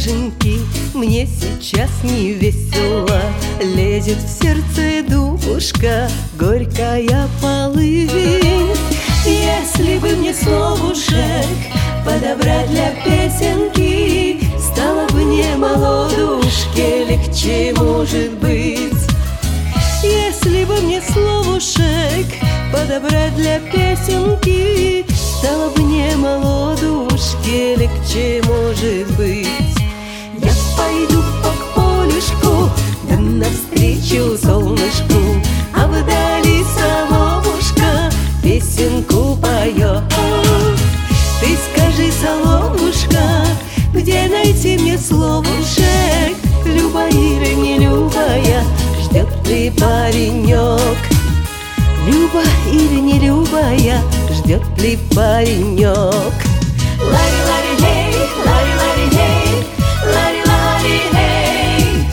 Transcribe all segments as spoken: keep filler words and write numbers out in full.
снежинки, мне сейчас не весело. Лезет в сердце душка горькая полынь. Если бы мне словушек подобрать для песенки, стало бы мне, молодушке, легче, может быть. Если бы мне словушек подобрать для песенки, стало бы мне, молодушке, легче, может быть. Я пойду по полюшку, да навстречу солнышку, а вдали соловушка песенку поет. Ты скажи, соловушка, где найти мне словушек? Любая или не любая, ждет ли паренек? Люба или не любая, ждет ли паренек? Лари-лари-хей, лари-лари-хей, лари-лари-хей.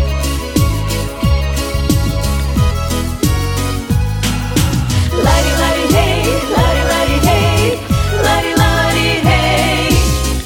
Лари-лари-хей, лари-лари-хей, лари-лари-хей.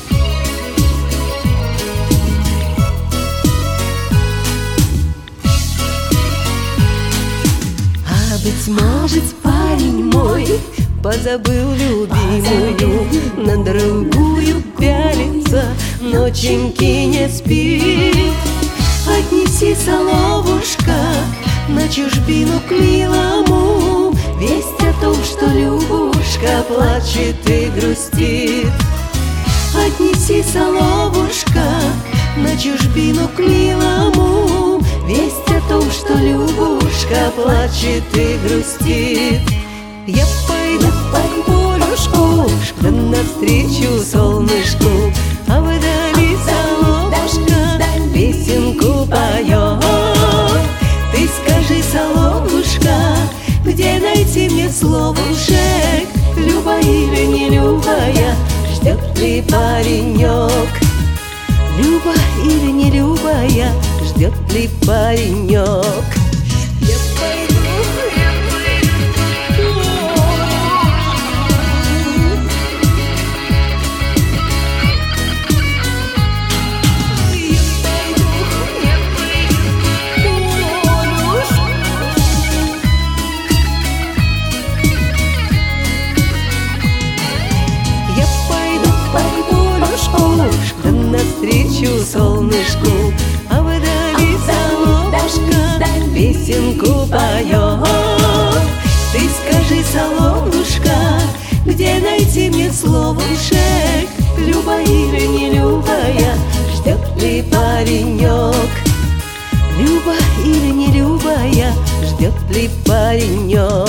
А быть может, парень мой позабыл любимую, на другую пялится, ноченьки не спит. Отнеси, соловушка, на чужбину к милому весть о том, что Любушка плачет и грустит. Отнеси, соловушка, на чужбину к милому весть о том, что Любушка плачет и грустит. Я пойду по полюшку, да навстречу солнышку, а вдали соловушка песенку поет. Ты скажи, соловушка, где найти мне словушек? Любая или не любая, ждет ли паренек? Люба или не любая, ждет ли паренек? Я пойду. Да навстречу солнышку, а вдали соловушка песенку поет. Ты скажи, соловушка, где найти мне словушек? Любая или не любая, ждет ли паренек? Люба или не любая, ждет ли паренек?